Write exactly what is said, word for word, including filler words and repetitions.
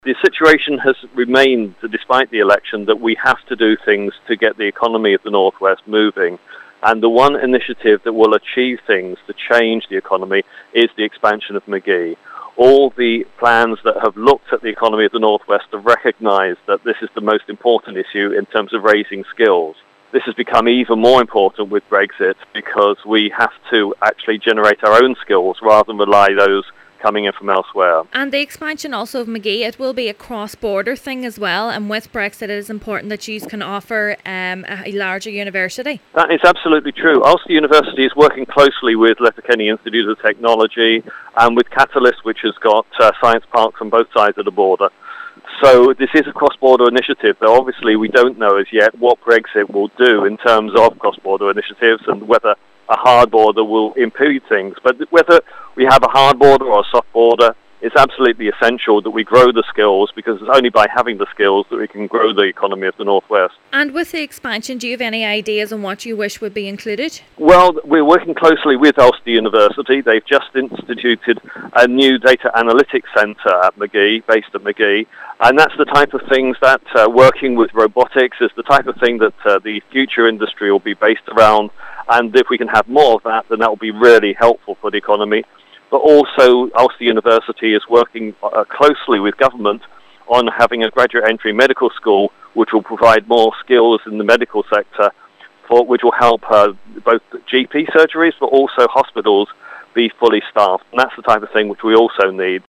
The situation has remained, despite the election, that we have to do things to get the economy of the Northwest moving. And the one initiative that will achieve things to change the economy is the expansion of McGee. All the plans that have looked at the economy of the Northwest have recognised that this is the most important issue in terms of raising skills. This has become even more important with Brexit because we have to actually generate our own skills rather than rely those coming in from elsewhere. And the expansion also of McGee, it will be a cross-border thing as well, and with Brexit it is important that you can offer um, a larger university. That is absolutely true. Ulster University is working closely with Letterkenny Institute of Technology and with Catalyst, which has got uh, science parks on both sides of the border. So this is a cross-border initiative, though obviously we don't know as yet what Brexit will do in terms of cross-border initiatives and whether a hard border will impede things. But whether we have a hard border or a soft border, it's absolutely essential that we grow the skills, because it's only by having the skills that we can grow the economy of the Northwest. And with the expansion, do you have any ideas on what you wish would be included? Well, we're working closely with Ulster University. They've just instituted a new data analytics centre at McGee, based at McGee, and that's the type of things that uh, working with robotics is the type of thing that uh, the future industry will be based around. And if we can have more of that, then that will be really helpful for the economy. But also, Ulster University is working uh, closely with government on having a graduate entry medical school, which will provide more skills in the medical sector, for, which will help uh, both G P surgeries, but also hospitals be fully staffed. And that's the type of thing which we also need.